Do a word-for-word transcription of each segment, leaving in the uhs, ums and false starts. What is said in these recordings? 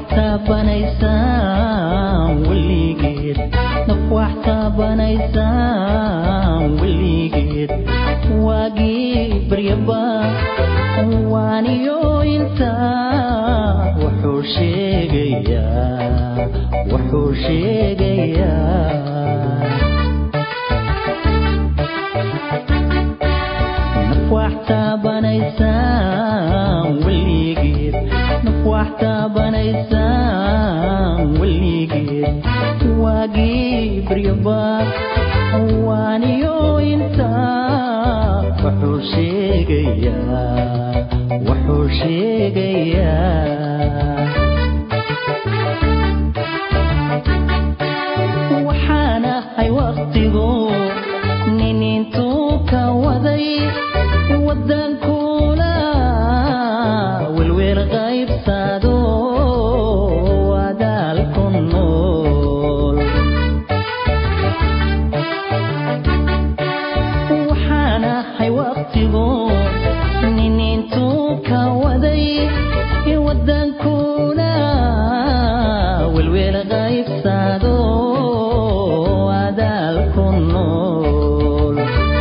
taabanaysaa weligeed naf wax taabanaysaa weligeed waagii baryaba waaniyo inta wuxuu sheegayaa wuxuu sheegayaa naf wax taabanaysaa weligeed naf wax taabanaysaa weligeed waagii baryaba waaniyo inta wuxuu sheegayaa wuxuu sheegayaa waxaana hay waqtigu nin intuu ka waday wadankuna welwel qaybsado wadaal ku nool waxaana hay waqtigu nin intuu ka waday wadankuna welwel qaybsado wadaal ku nool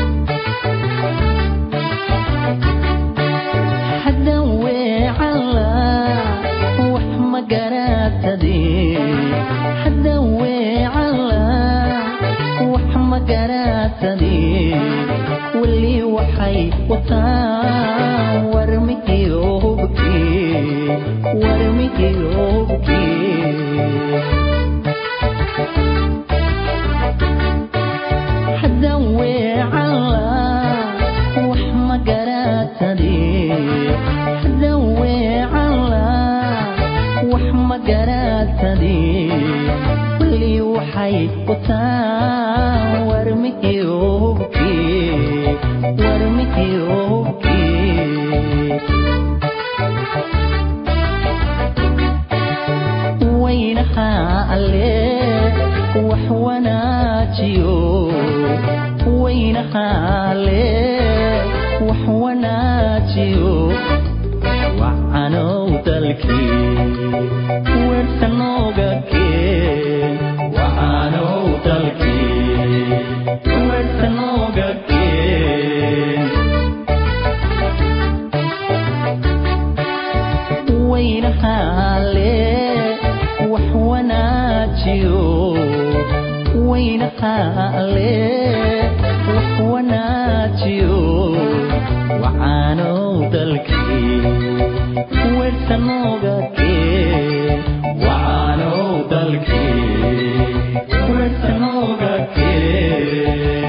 hadan weecala wax ma garatadee hadan weecala wax ma garatadee weli waxay wataan warmigiyo hubkii warmigiyo hubkii hadan weecala wax ma garatadee hadan weecala wax ma garatadee weli waxay wataan warmigiyo hubkii warmigiyo hubkii waynaha alle wax wanaajiyo waynaha alle wax wanaajiyo wacanow dalkii weersanooga keen wacanow dalkii weersanooga keen waynaha alle wax wanaajiyo waynaha alle wax wanaajiyo wacanow dalkii weersanooga keen wacanow dalkii weersanooga keen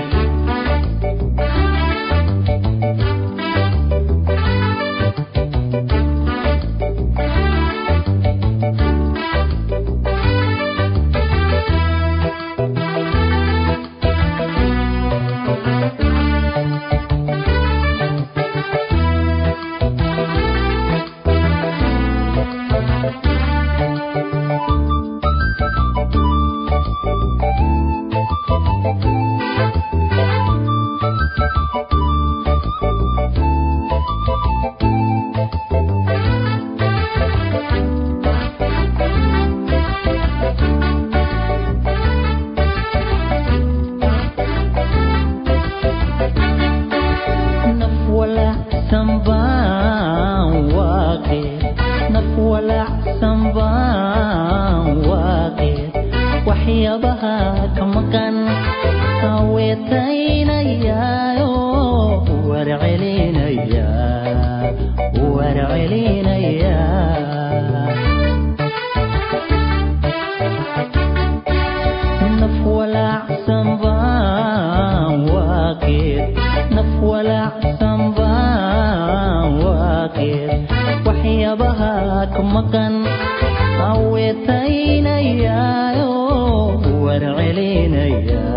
waxyaabaha ka maqan weetaynayaayo warcelinaya warcelinaya naf walaacsan baan waaqid naf walaacsan baan waaqid waxyaabaha ka maqan weetaynayaayo warcelinaya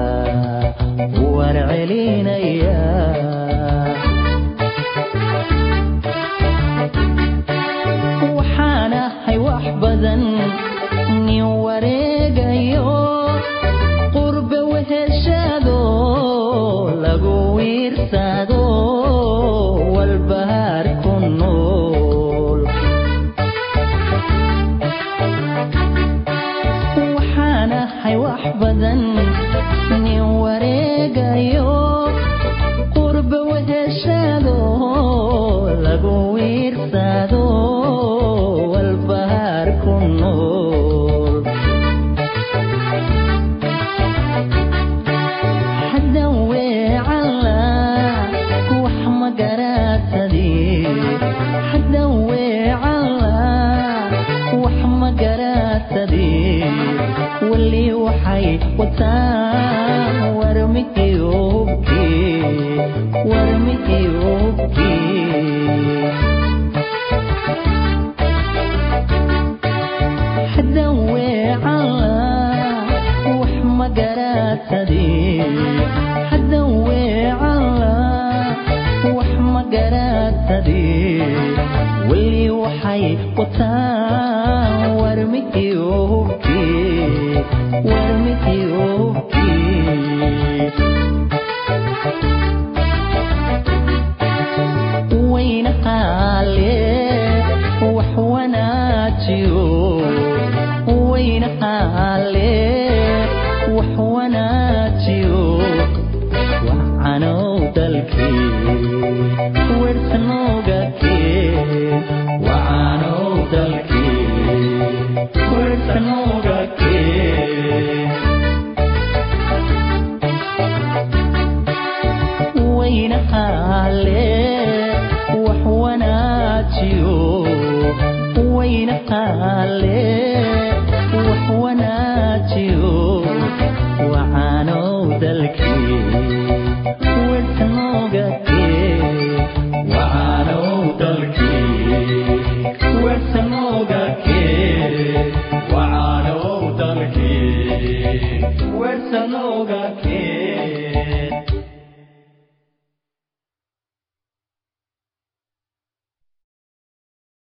warcelinaya waxaana hay wax badan nin wareegayo qurbe weheshado lagu wiirsado walbahaar ku nool والبهار كنول حدا وعلا وحما قراتدي حدا وعلا وحما قراتدي واللي وحي وتان ورمك يوبكي ورمك يوبكي حدا وعلا وحما قراتدي حدا وعلا وحما قراتدي واللي وحي وتان ورمك يوبكي ورمك يوبكي وين قالي وحواناتيو وين قالي وحواناتيو وعنو دلكي ورثنوغاكي وعنو دلكي ورثنوغاكي وين قالي وحواناتيو وين قالي وحواناتيو وعنو دلكي ورثنوغاكي وعنو دلكي ورثنوغاكي وعنو دلكي ورثنوغاكي